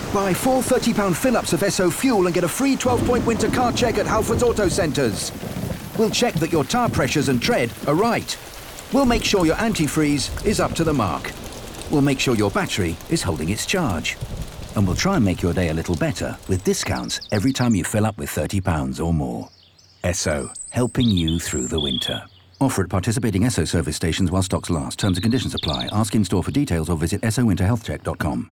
Buy 4 £30 fill-ups of Esso fuel and get a free 12-point winter car check at Halfords Auto Centres. We'll check that your tyre pressures and tread are right. We'll make sure your antifreeze is up to the mark. We'll make sure your battery is holding its charge. And we'll try and make your day a little better with discounts every time you fill up with £30 or more. Esso, helping you through the winter. Offer at participating Esso service stations while stocks last. Terms and conditions apply. Ask in-store for details or visit essowinterhealthcheck.com.